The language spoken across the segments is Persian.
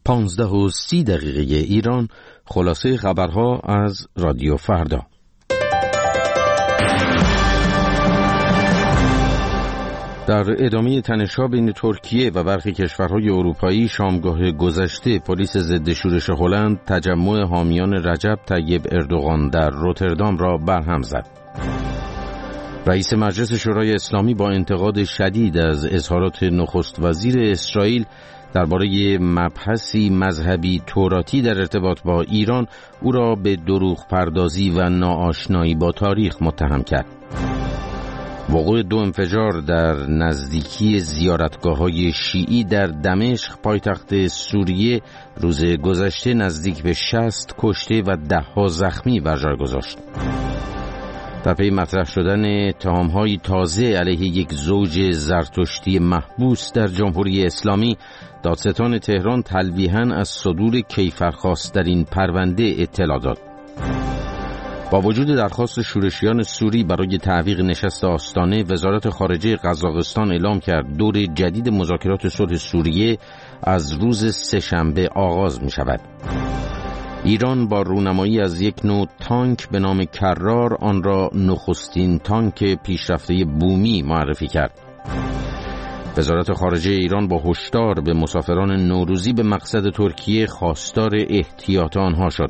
15:30 ایران. خلاصه خبرها از رادیو فردا. در ادامه تنش‌ها بین ترکیه و برخی کشورهای اروپایی شامگاه گذشته پلیس ضد شورش هلند تجمع حامیان رجب طیب اردوغان در روتردام را برهم زد. رئیس مجلس شورای اسلامی با انتقاد شدید از اظهارات نخست وزیر اسرائیل درباره مبحثی مذهبی توراتی در ارتباط با ایران او را به دروغ پردازی و ناآشنایی با تاریخ متهم کرد. وقوع 2 انفجار در نزدیکی زیارتگاه‌های شیعی در دمشق پایتخت سوریه روز گذشته نزدیک به 60 کشته و 10 زخمی بر جای گذاشت. در پی مطرح شدن اتهام‌های تازه علیه یک زوج زرتشتی محبوس در جمهوری اسلامی، دادستان تهران تلویحاً از صدور کیفرخواست‌ترین پرونده اطلاع داد. با وجود درخواست شورشیان سوری برای تعویق نشست آستانه، وزارت خارجه قزاقستان اعلام کرد دور جدید مذاکرات صلح سوریه از روز سه‌شنبه آغاز می شود. ایران با رونمایی از یک نوع تانک به نام کرار آن را نخستین تانک پیشرفته بومی معرفی کرد. وزارت خارجه ایران با هشدار به مسافران نوروزی به مقصد ترکیه خواستار احتیاط آنها شد.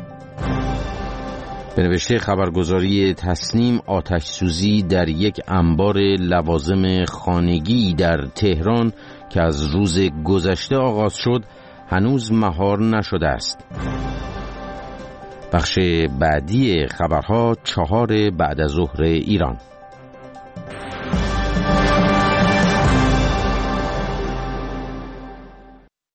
به نوشته خبرگزاری تسنیم، آتش سوزی در یک انبار لوازم خانگی در تهران که از روز گذشته آغاز شد هنوز مهار نشده است. بخش بعدی خبرها 4 بعد از ظهر ایران.